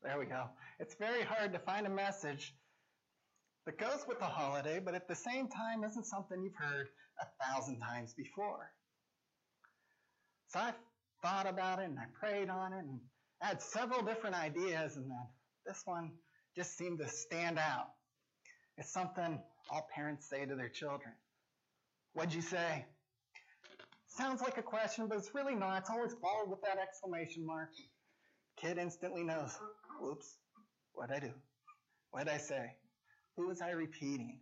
There we go. It's very hard to find a message that goes with the holiday, but at the same time isn't something you've heard 1,000 times before. So I thought about it and I prayed on it and I had several different ideas, and then this one just seemed to stand out. It's something all parents say to their children. What'd you say? Sounds like a question, but it's really not. It's always followed with that exclamation mark. Kid instantly knows, whoops, what'd I do? What'd I say? Who was I repeating?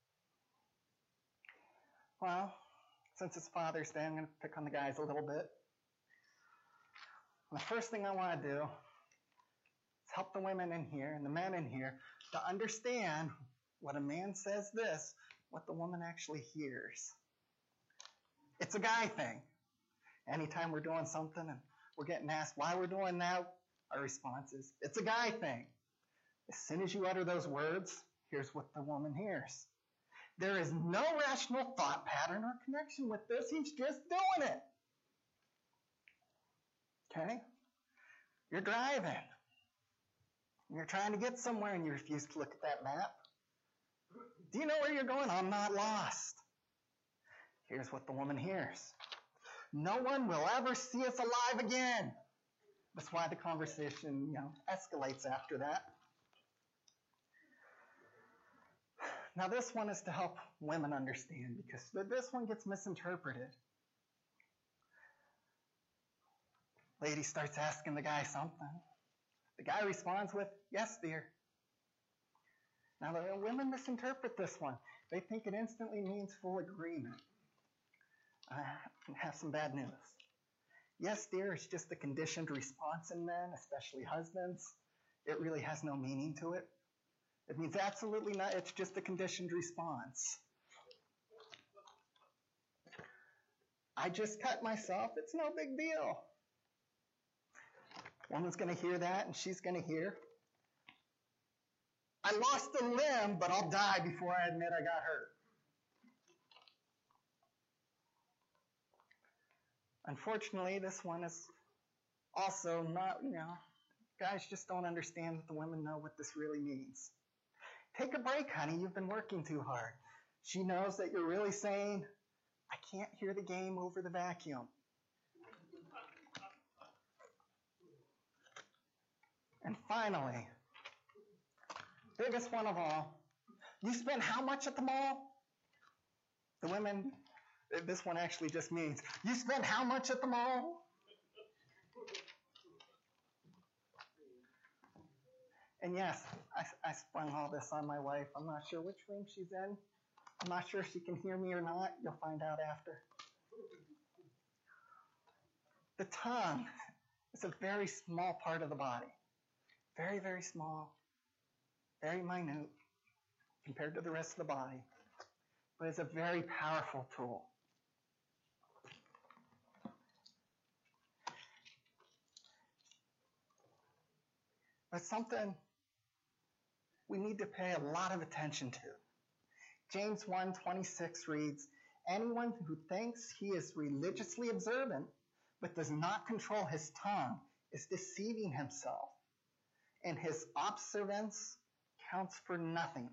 Well, since it's Father's Day, I'm going to pick on the guys a little bit. And the first thing I want to do is help the women in here and the men in here to understand what a man says this, what the woman actually hears. It's a guy thing. Anytime we're doing something and we're getting asked why we're doing that, our response is, it's a guy thing. As soon as you utter those words, here's what the woman hears. There is no rational thought pattern or connection with this. He's just doing it. Okay? You're driving. You're trying to get somewhere and you refuse to look at that map. Do you know where you're going? I'm not lost. Here's what the woman hears. No one will ever see us alive again. That's why the conversation, escalates after that. Now this one is to help women understand, because this one gets misinterpreted. Lady starts asking the guy something. The guy responds with, yes, dear. Now the women misinterpret this one. They think it instantly means full agreement. I have some bad news. Yes, dear, it's just a conditioned response in men, especially husbands. It really has no meaning to it. It means absolutely not. It's just a conditioned response. I just cut myself. It's no big deal. Woman's going to hear that, and she's going to hear, I lost a limb, but I'll die before I admit I got hurt. Unfortunately, this one is also not, guys just don't understand that the women know what this really means. Take a break, honey. You've been working too hard. She knows that you're really saying, I can't hear the game over the vacuum. And finally, biggest one of all, you spend how much at the mall? The women, this one actually just means, you spend how much at the mall? And yes, I sprung all this on my wife. I'm not sure which room she's in. I'm not sure if she can hear me or not. You'll find out after. The tongue is a very small part of the body. Very, very small. Very minute compared to the rest of the body. But it's a very powerful tool. But something we need to pay a lot of attention to. James 1:26 reads, anyone who thinks he is religiously observant but does not control his tongue is deceiving himself, and his observance counts for nothing.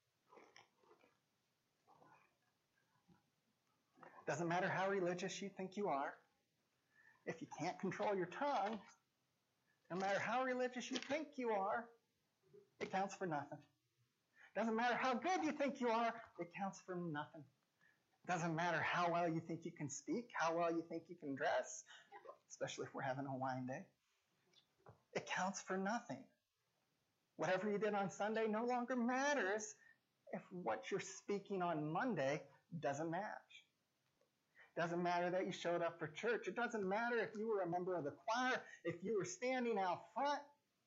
Doesn't matter how religious you think you are, if you can't control your tongue, no matter how religious you think you are, it counts for nothing. Doesn't matter how good you think you are, it counts for nothing. Doesn't matter how well you think you can speak, how well you think you can dress, especially if we're having a wine day. It counts for nothing. Whatever you did on Sunday no longer matters if what you're speaking on Monday doesn't match. Doesn't matter that you showed up for church. It doesn't matter if you were a member of the choir, if you were standing out front.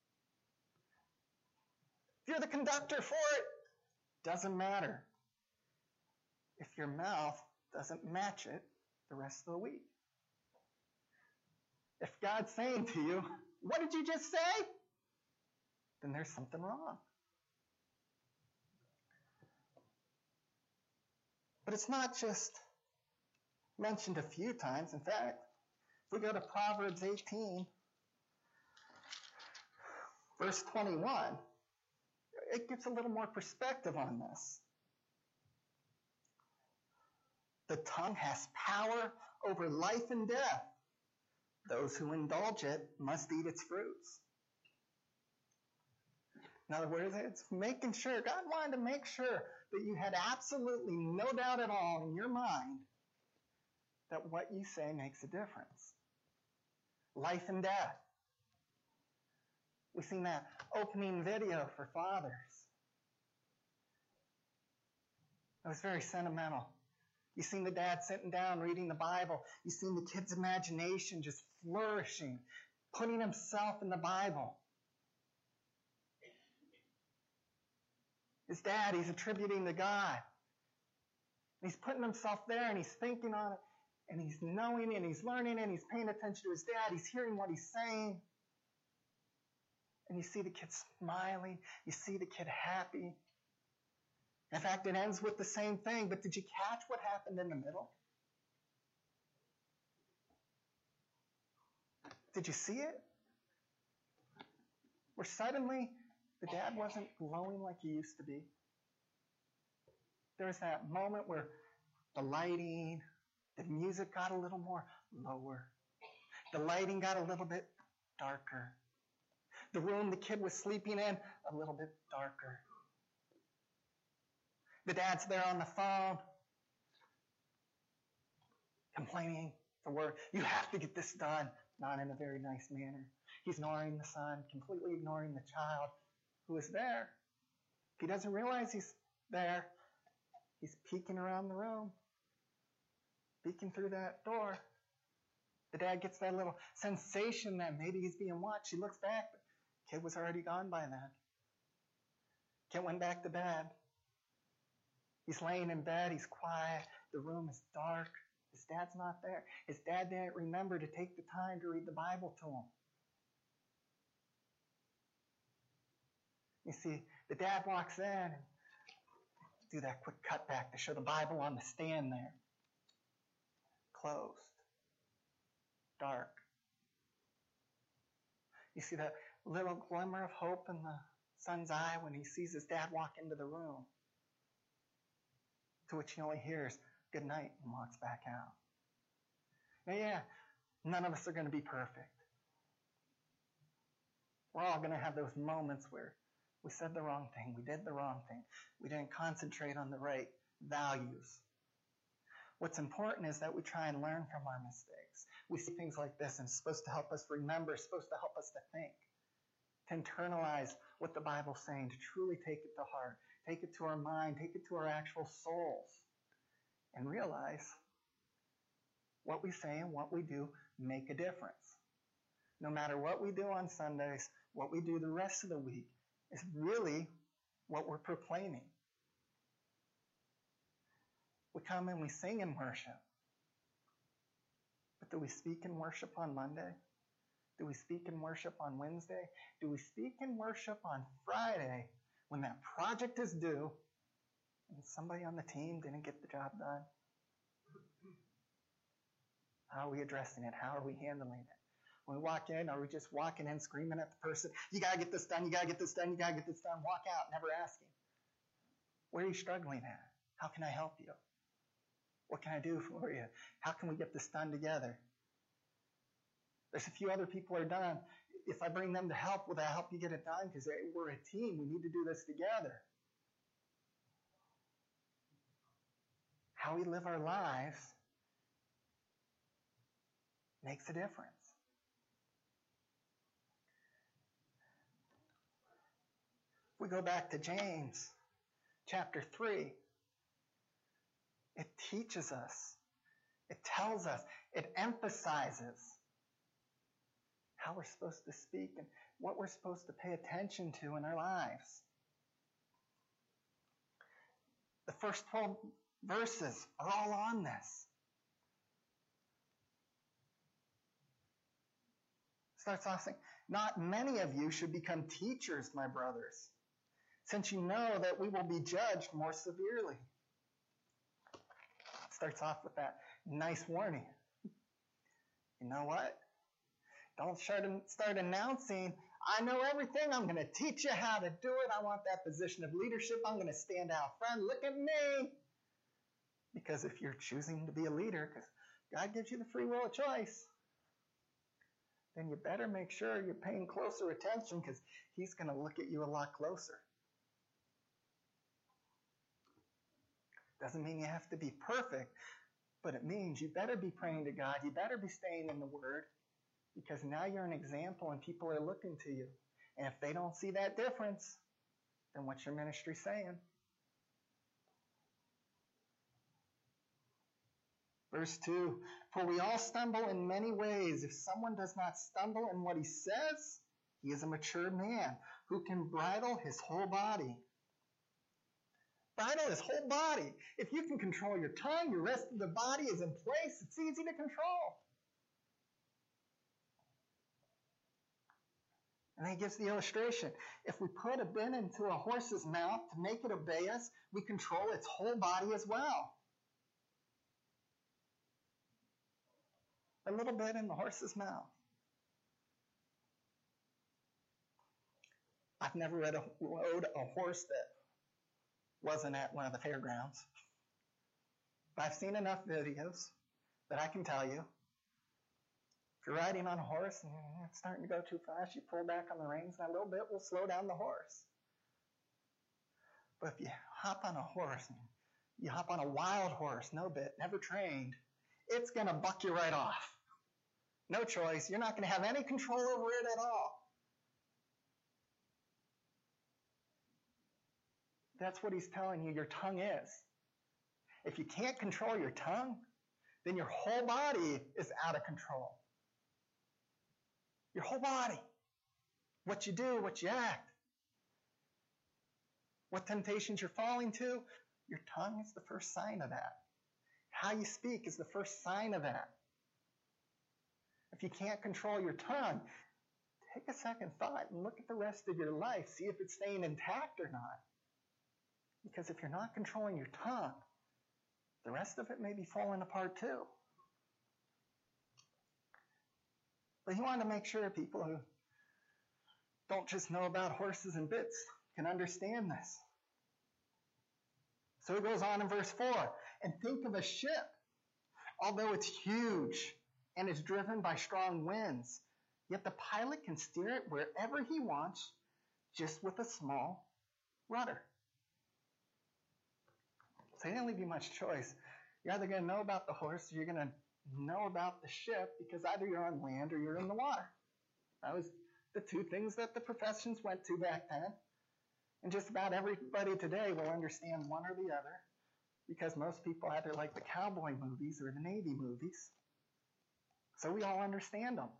If you're the conductor for it, doesn't matter. If your mouth doesn't match it the rest of the week. If God's saying to you, what did you just say? Then there's something wrong. But it's not just mentioned a few times. In fact, if we go to Proverbs 18, Verse 21, it gives a little more perspective on this. The tongue has power over life and death. Those who indulge it must eat its fruits. In other words, it's making sure, God wanted to make sure that you had absolutely no doubt at all in your mind that what you say makes a difference. Life and death. We've seen that opening video for fathers. It was very sentimental. You've seen the dad sitting down reading the Bible. You've seen the kid's imagination just flourishing, putting himself in the Bible. His dad, he's attributing to God. He's putting himself there and he's thinking on it and he's knowing and he's learning and he's paying attention to his dad. He's hearing what he's saying. And you see the kid smiling. You see the kid happy. In fact, it ends with the same thing. But did you catch what happened in the middle? Did you see it? Where suddenly the dad wasn't glowing like he used to be. There was that moment where the lighting, the music got a little more lower. The lighting got a little bit darker. The room the kid was sleeping in, a little bit darker. The dad's there on the phone, complaining the word, you have to get this done, not in a very nice manner. He's ignoring the son, completely ignoring the child who is there. He doesn't realize he's there. He's peeking around the room, peeking through that door. The dad gets that little sensation that maybe he's being watched. He looks back, but the kid was already gone by then. Kid went back to bed. He's laying in bed. He's quiet. The room is dark. His dad's not there. His dad didn't remember to take the time to read the Bible to him. You see, the dad walks in and do that quick cutback to show the Bible on the stand there. Closed. Dark. You see that little glimmer of hope in the son's eye when he sees his dad walk into the room. To which he only hears, good night, and walks back out. Now, yeah, none of us are going to be perfect. We're all going to have those moments where we said the wrong thing, we did the wrong thing, we didn't concentrate on the right values. What's important is that we try and learn from our mistakes. We see things like this, and it's supposed to help us remember, it's supposed to help us to think, to internalize what the Bible's saying, to truly take it to heart, take it to our mind, take it to our actual souls, and realize what we say and what we do make a difference. No matter what we do on Sundays, what we do the rest of the week is really what we're proclaiming. We come and we sing in worship. But do we speak in worship on Monday? Do we speak in worship on Wednesday? Do we speak in worship on Friday when that project is due and somebody on the team didn't get the job done? How are we addressing it? How are we handling it? When we walk in, are we just walking in screaming at the person, you got to get this done, you got to get this done, you got to get this done, walk out, never asking. Where are you struggling at? How can I help you? What can I do for you? How can we get this done together? There's a few other people who are done. If I bring them to help, will that help you get it done? Because we're a team. We need to do this together. How we live our lives makes a difference. If we go back to James chapter 3, it teaches us, it tells us, it emphasizes how we're supposed to speak and what we're supposed to pay attention to in our lives. The first 12 verses are all on this. Starts off saying, not many of you should become teachers, my brothers, since you know that we will be judged more severely. Starts off with that nice warning. You know what? Don't start announcing, I know everything. I'm going to teach you how to do it. I want that position of leadership. I'm going to stand out front. Look at me. Because if you're choosing to be a leader, because God gives you the free will of choice, then you better make sure you're paying closer attention, because he's going to look at you a lot closer. Doesn't mean you have to be perfect, but it means you better be praying to God. You better be staying in the Word, because now you're an example and people are looking to you. And if they don't see that difference, then what's your ministry saying? Verse 2, for we all stumble in many ways. If someone does not stumble in what he says, he is a mature man who can bridle his whole body. Bridle his whole body. If you can control your tongue, your rest of the body is in place. It's easy to control. And he gives the illustration. If we put a bit into a horse's mouth to make it obey us, we control its whole body as well. A little bit in the horse's mouth. I've never rode a horse that wasn't at one of the fairgrounds. But I've seen enough videos that I can tell you, if you're riding on a horse and it's starting to go too fast, you pull back on the reins and a little bit will slow down the horse. But if you hop on a horse, and you hop on a wild horse, no bit, never trained, it's going to buck you right off. No choice. You're not going to have any control over it at all. That's what he's telling you your tongue is. If you can't control your tongue, then your whole body is out of control. Your whole body. What you do, what you act. What temptations you're falling to, your tongue is the first sign of that. How you speak is the first sign of that. If you can't control your tongue, take a second thought and look at the rest of your life. See if it's staying intact or not. Because if you're not controlling your tongue, the rest of it may be falling apart too. But he wanted to make sure people who don't just know about horses and bits can understand this. So he goes on in verse 4, and think of a ship, although it's huge and is driven by strong winds, yet the pilot can steer it wherever he wants, just with a small rudder. So he didn't leave you much choice. You're either going to know about the horse or you're going to know about the ship, because either you're on land or you're in the water. That was the two things that the professions went to back then. And just about everybody today will understand one or the other, because most people either like the cowboy movies or the Navy movies. So we all understand them.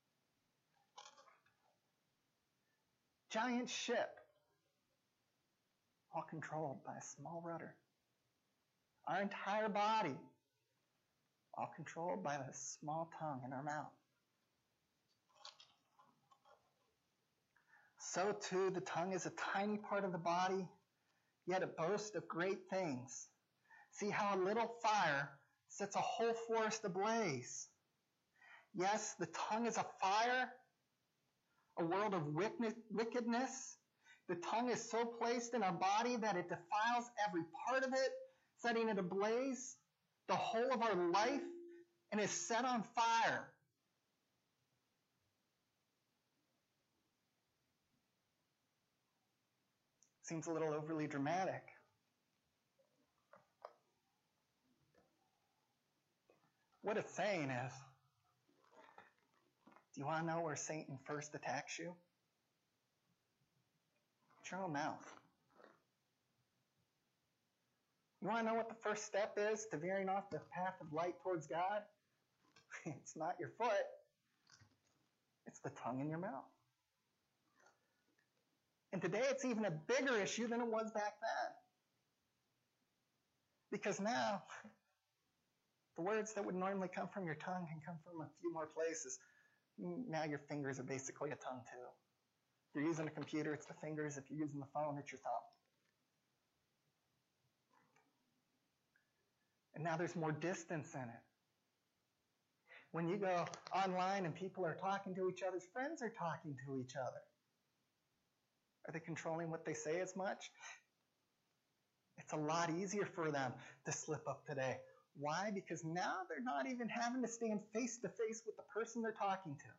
Giant ship, all controlled by a small rudder. Our entire body, all controlled by the small tongue in our mouth. So too, the tongue is a tiny part of the body, yet it boasts of great things. See how a little fire sets a whole forest ablaze. Yes, the tongue is a fire, a world of wickedness. The tongue is so placed in our body that it defiles every part of it, setting it ablaze, the whole of our life, and is set on fire. Seems a little overly dramatic. What it's saying is, do you want to know where Satan first attacks you? It's your own mouth. You want to know what the first step is to veering off the path of light towards God? It's not your foot. It's the tongue in your mouth. And today it's even a bigger issue than it was back then. Because now, the words that would normally come from your tongue can come from a few more places. Now your fingers are basically a tongue too. If you're using a computer, it's the fingers. If you're using the phone, it's your thumb. And now there's more distance in it. When you go online and people are talking to each other, friends are talking to each other. Are they controlling what they say as much? It's a lot easier for them to slip up today. Why? Because now they're not even having to stand face to face with the person they're talking to.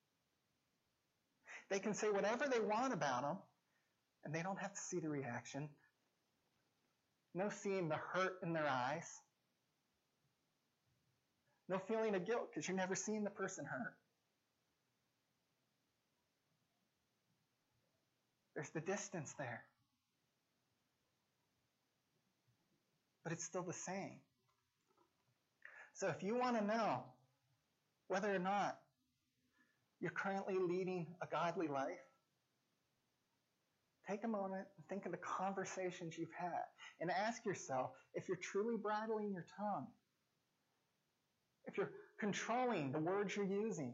They can say whatever they want about them, and they don't have to see the reaction. No seeing the hurt in their eyes. No feeling of guilt because you've never seen the person hurt. There's the distance there. But it's still the same. So if you want to know whether or not you're currently leading a godly life, take a moment and think of the conversations you've had and ask yourself if you're truly bridling your tongue, if you're controlling the words you're using,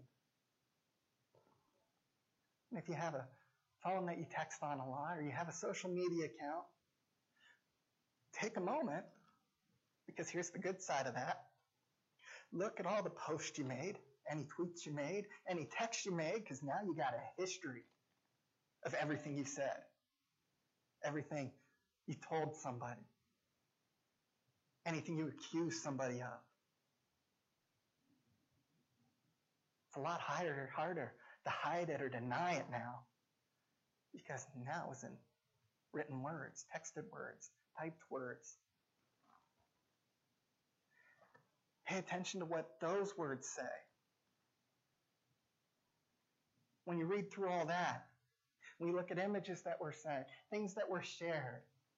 and if you have a phone that you text on a lot or you have a social media account, take a moment, because here's the good side of that. Look at all the posts you made, any tweets you made, any texts you made, because now you got a history of everything you said, everything you told somebody, anything you accused somebody of. It's a lot harder to hide it or deny it now, because now it's in written words, texted words, typed words. Pay attention to what those words say. When you read through all that, when you look at images that were sent, things that were shared,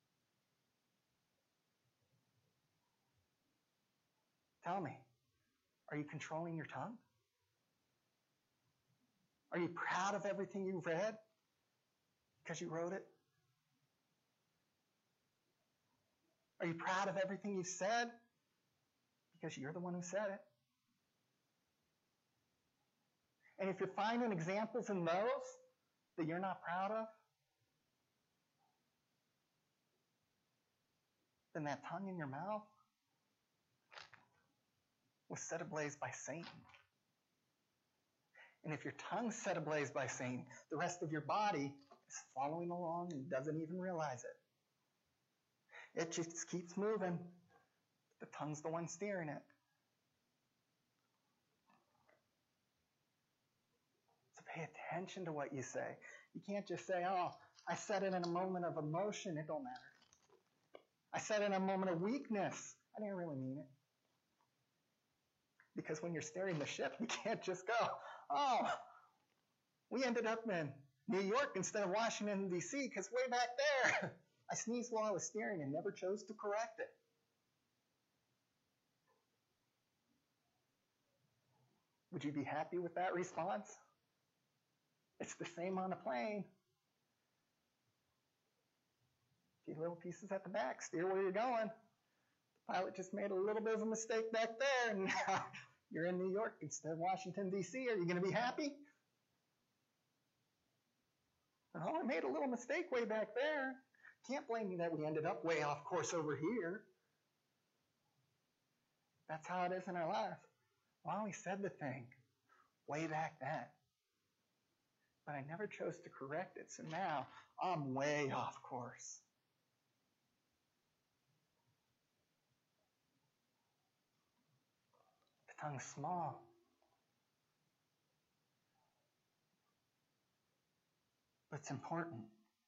tell me, are you controlling your tongue? Are you proud of everything you read because you wrote it? Are you proud of everything you said because you're the one who said it? And if you're finding examples in those that you're not proud of, then that tongue in your mouth was set ablaze by Satan. And if your tongue's set ablaze by Satan, the rest of your body is following along and doesn't even realize it. It just keeps moving. The tongue's the one steering it. So pay attention to what you say. You can't just say, oh, I said it in a moment of emotion. It don't matter. I said it in a moment of weakness. I didn't really mean it. Because when you're steering the ship, you can't just go, oh, we ended up in New York instead of Washington, D.C., because way back there, I sneezed while I was steering and never chose to correct it. Would you be happy with that response? It's the same on a plane. A few little pieces at the back, steer where you're going. The pilot just made a little bit of a mistake back there, and now you're in New York instead of Washington, D.C. Are you going to be happy? Oh, I made a little mistake way back there. Can't blame me that we ended up way off course over here. That's how it is in our life. Well, I only said the thing way back then. But I never chose to correct it, so now I'm way off course. The tongue's small. But it's important.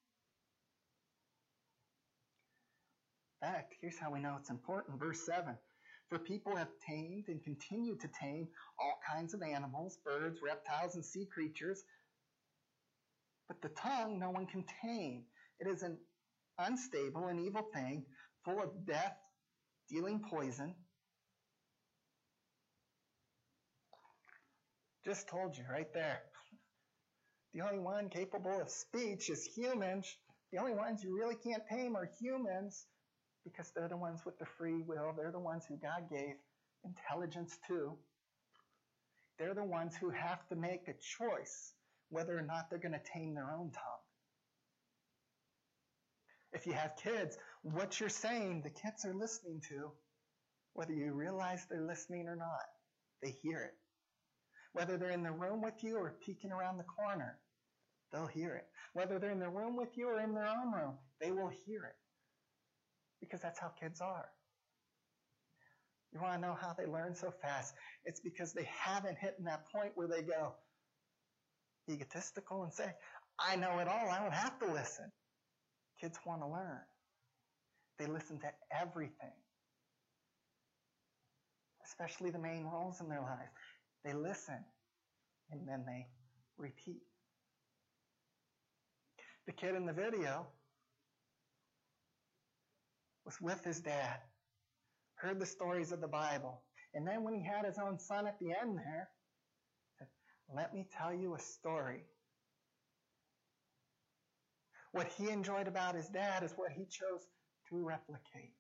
In fact, here's how we know it's important. Verse 7. For people have tamed and continue to tame all kinds of animals, birds, reptiles, and sea creatures. But the tongue no one can tame. It is an unstable and evil thing, full of death, dealing poison. Just told you right there. The only one capable of speech is humans. The only ones you really can't tame are humans, because they're the ones with the free will. They're the ones who God gave intelligence to. They're the ones who have to make a choice whether or not they're going to tame their own tongue. If you have kids, what you're saying, the kids are listening to, whether you realize they're listening or not. They hear it. Whether they're in the room with you or peeking around the corner, They'll hear it. Whether they're in the room with you or in their own room, they will hear it. Because that's how kids are. You want to know how they learn so fast? It's because they haven't hit that point where they go egotistical and say, I know it all, I don't have to listen. Kids want to learn. They listen to everything. Especially the main roles in their life. They listen and then they repeat. The kid in the video was with his dad, heard the stories of the Bible, and then when he had his own son at the end there, said, let me tell you a story. What he enjoyed about his dad is what he chose to replicate.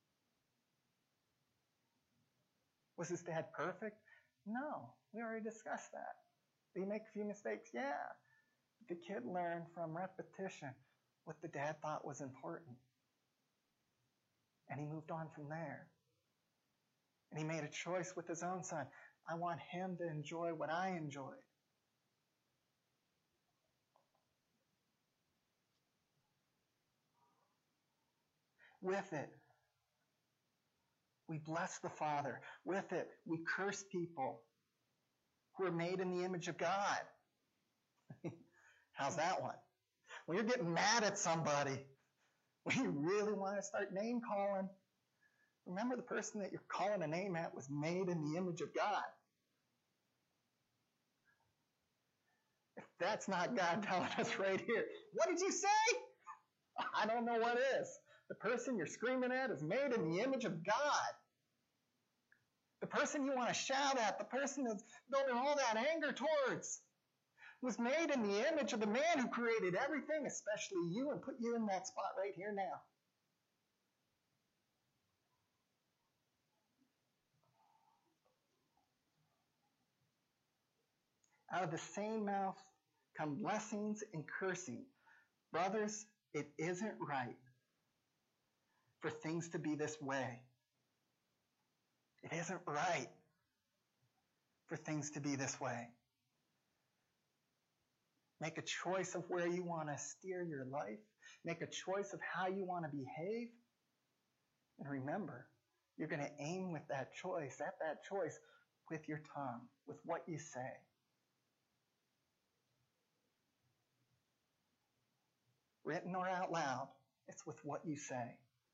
Was his dad perfect? No, we already discussed that. Did he make a few mistakes? Yeah. The kid learned from repetition what the dad thought was important. And he moved on from there. And he made a choice with his own son. I want him to enjoy what I enjoyed. With it, we bless the Father. With it, we curse people who are made in the image of God. How's that one? When you're getting mad at somebody, when you really want to start name calling, remember the person that you're calling a name at was made in the image of God. If that's not God telling us right here, what did you say? I don't know what is. The person you're screaming at is made in the image of God. The person you want to shout at, the person that's building all that anger towards, was made in the image of the man who created everything, especially you, and put you in that spot right here now. Out of the same mouth come blessings and cursing. Brothers, it isn't right for things to be this way. It isn't right for things to be this way. Make a choice of where you want to steer your life. Make a choice of how you want to behave. And remember, you're going to aim with that choice, at that choice, with your tongue, with what you say. Written or out loud, it's with what you say.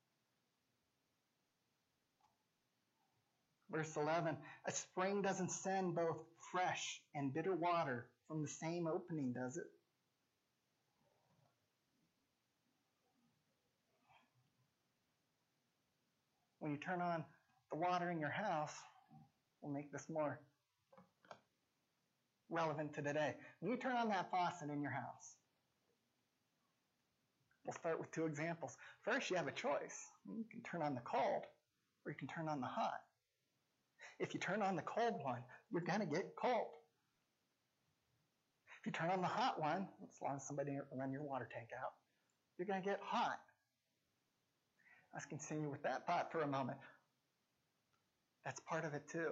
Verse 11, a spring doesn't send both fresh and bitter water from the same opening, does it? When you turn on the water in your house, we'll make this more relevant to today. When you turn on that faucet in your house, we'll start with two examples. First, you have a choice. You can turn on the cold or you can turn on the hot. If you turn on the cold one, you're going to get cold. If you turn on the hot one, as long as somebody run your water tank out, you're going to get hot. Let's continue with that thought for a moment. That's part of it too.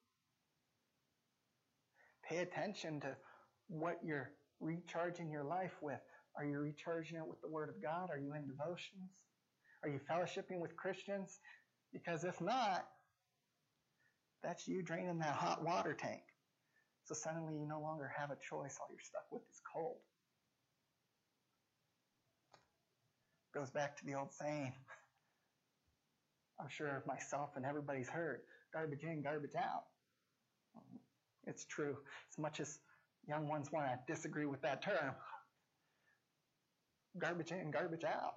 Pay attention to what you're recharging your life with. Are you recharging it with the Word of God? Are you in devotions? Are you fellowshipping with Christians? Because if not, that's you draining that hot water tank. So suddenly you no longer have a choice. All you're stuck with is cold. Goes back to the old saying, I'm sure myself and everybody's heard, garbage in, garbage out. It's true. As much as young ones want to disagree with that term, garbage in, garbage out.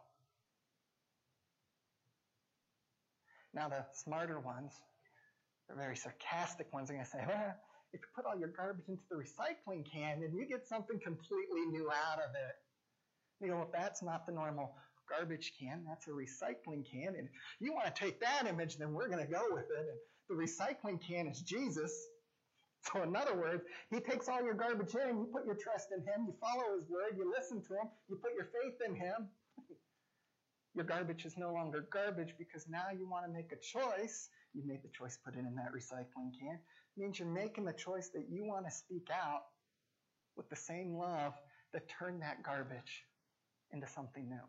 Now the smarter ones, the very sarcastic ones, are going to say, well, if you put all your garbage into the recycling can, then you get something completely new out of it. You go, well, that's not the normal garbage can, that's a recycling can. And you want to take that image, then we're going to go with it. And the recycling can is Jesus. So in other words, he takes all your garbage in, you put your trust in him, you follow his word, you listen to him, you put your faith in him. Your garbage is no longer garbage because now you want to make a choice. You made the choice, put it in that recycling can. It means you're making the choice that you want to speak out with the same love that turn that garbage into something new.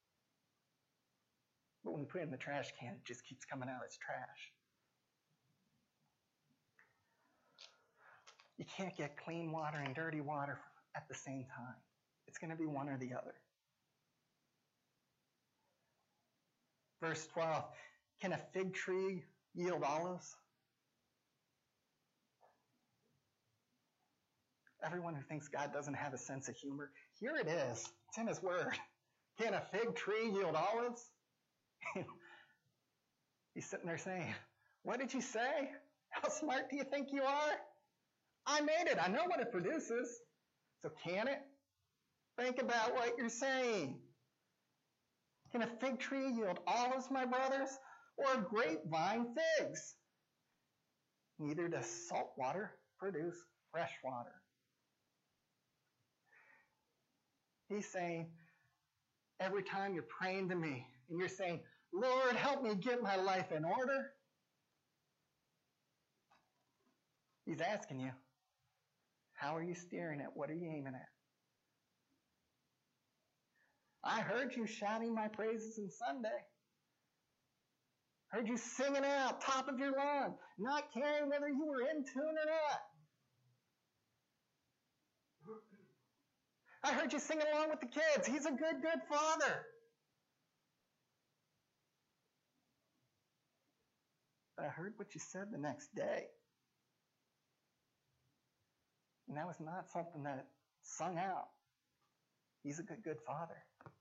But when we put it in the trash can, it just keeps coming out as trash. You can't get clean water and dirty water at the same time. It's going to be one or the other. Verse 12, can a fig tree yield olives? Everyone who thinks God doesn't have a sense of humor, here it is. It's in His Word. Can a fig tree yield olives? He's sitting there saying, what did you say? How smart do you think you are? I made it. I know what it produces. So can it? Think about what you're saying. Can a fig tree yield olives, my brothers, or a grapevine figs? Neither does salt water produce fresh water. He's saying, every time you're praying to me and you're saying, Lord, help me get my life in order, He's asking you, how are you steering it? What are you aiming at? I heard you shouting my praises on Sunday. Heard you singing out top of your lungs, not caring whether you were in tune or not. I heard you singing along with the kids. He's a good, good father. But I heard what you said the next day. And that was not something that sung out. He's a good, good father.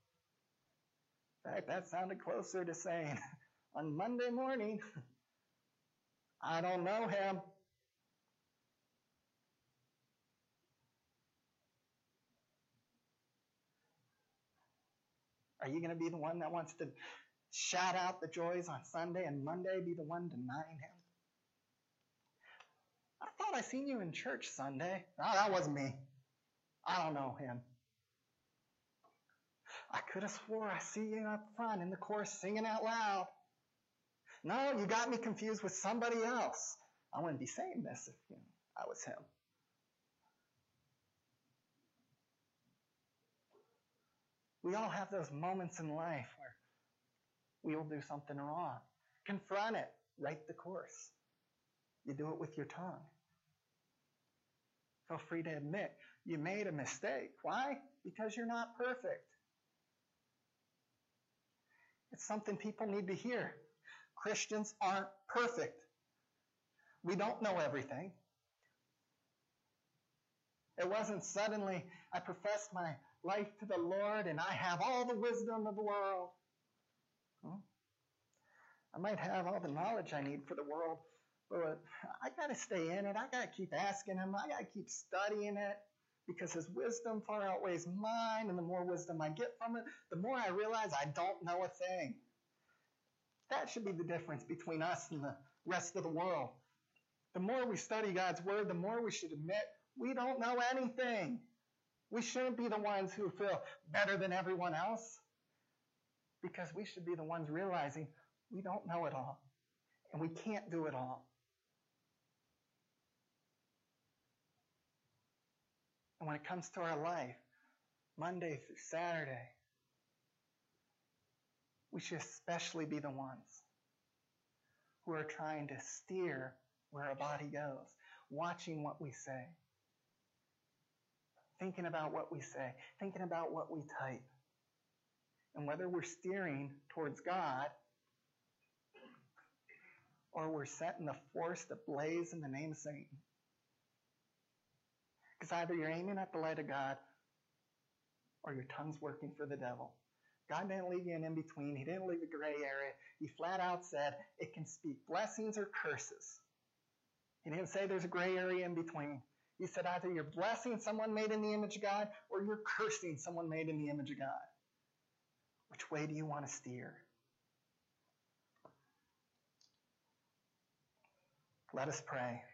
In fact, that sounded closer to saying, on Monday morning, I don't know him. Are you going to be the one that wants to shout out the joys on Sunday and Monday be the one denying him? I thought I seen you in church Sunday. No, that wasn't me. I don't know him. I could have swore I see you up front in the chorus singing out loud. No, you got me confused with somebody else. I wouldn't be saying this if I was him. We all have those moments in life where we will do something wrong. Confront it. Write the course. You do it with your tongue. Feel free to admit you made a mistake. Why? Because you're not perfect. It's something people need to hear. Christians aren't perfect. We don't know everything. It wasn't suddenly I professed my life to the Lord and I have all the wisdom of the world. I might have all the knowledge I need for the world, but I got to stay in it. I got to keep asking Him. I got to keep studying it because His wisdom far outweighs mine, and the more wisdom I get from it, the more I realize I don't know a thing. That should be the difference between us and the rest of the world. The more we study God's Word, the more we should admit we don't know anything. We shouldn't be the ones who feel better than everyone else because we should be the ones realizing we don't know it all and we can't do it all. And when it comes to our life, Monday through Saturday, we should especially be the ones who are trying to steer where our body goes, watching what we say, thinking about what we say, thinking about what we type, and whether we're steering towards God or we're setting the force ablaze in the name of Satan. Because either you're aiming at the light of God or your tongue's working for the devil. God didn't leave you an in-between. He didn't leave a gray area. He flat out said it can speak blessings or curses. He didn't say there's a gray area in between. He said either you're blessing someone made in the image of God or you're cursing someone made in the image of God. Which way do you want to steer? Let us pray.